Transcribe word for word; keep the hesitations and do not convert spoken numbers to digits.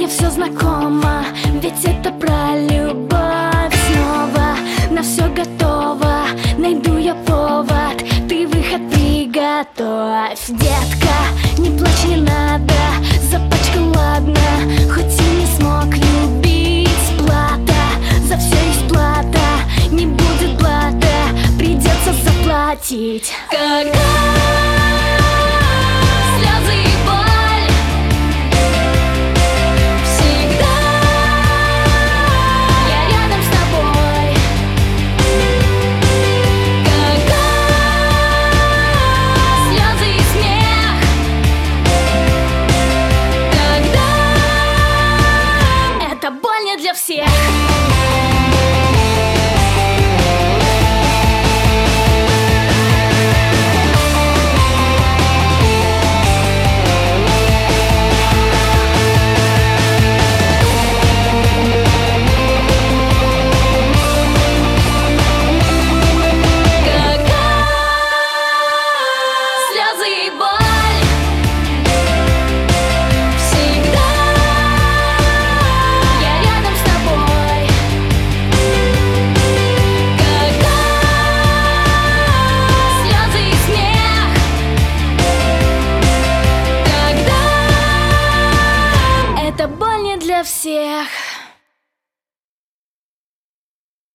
все знакомо, ведь это про любовь. Снова на все готово, найду я повод, ты выход приготовь. Детка, не плачь, не надо, запачкал, ладно, хоть и не смог любить. Плата, за все есть плата, не будет блата, придется заплатить. Когда для всех.